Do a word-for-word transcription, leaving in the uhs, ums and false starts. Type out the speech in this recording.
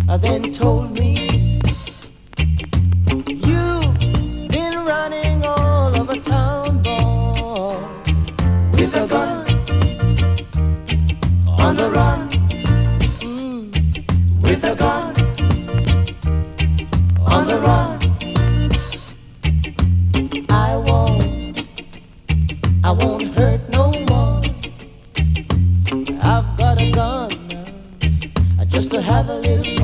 then told me you've been running all over town, boy, with a gun on the run, mm, with a gun on the run. I won't, I won't hurt no one. I've got a gun just to have a little